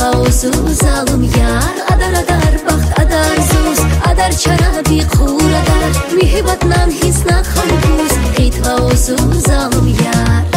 اوزو ظالم یار ادر بخت ادر زوز ادر چرا بی خور ادر میهبت نام هیس نخلبوز ایت اوزو ظالم یار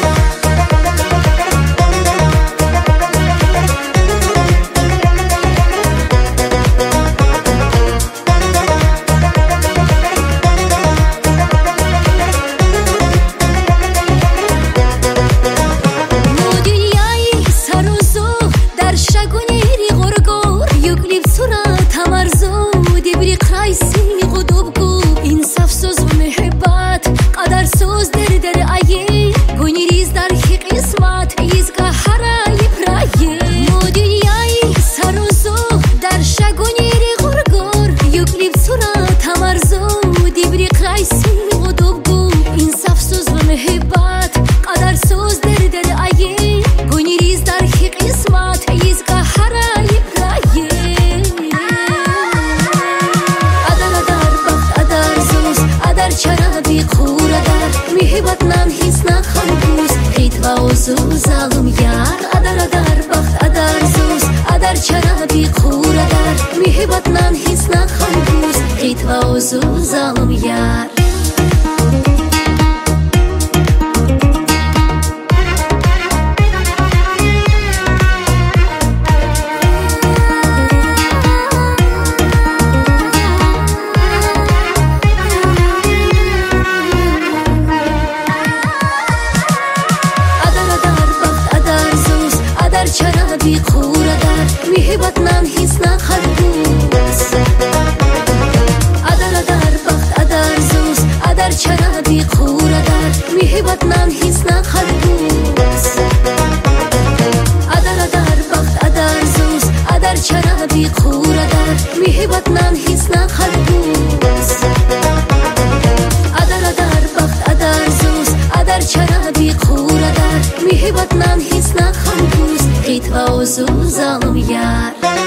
اوزو ظالم یار ادر بخت ادر زوز ادر چرا بی خور ادر میهبت نام هیس نخلبوز ایت اوزو ظالم یار چرا بی خور ادر میهبت نام هیس نخلبوز ادر بخت ادر زوز ادر چرا بی خور ادر میهبت نام هیس نخلبوز ادر بخت ادر زوز ادر چرا بی خور ادر میهبت نام هیس نخلبوز ادر بخت ادر زوز ادر چرا بی خور ادر میهبت نام هیس نخلبوز ایت اوزو ظالم یار